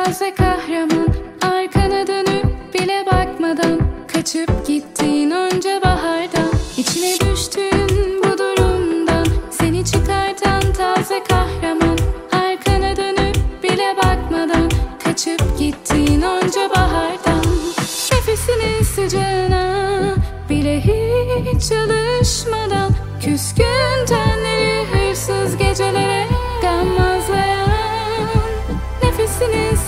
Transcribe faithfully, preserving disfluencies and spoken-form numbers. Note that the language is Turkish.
taze kahraman, arkana dönüp bile bakmadan kaçıp gittin onca bahardan. İçine düştüğün bu durumdan seni çıkartan taze kahraman, arkana dönüp bile bakmadan kaçıp gittin.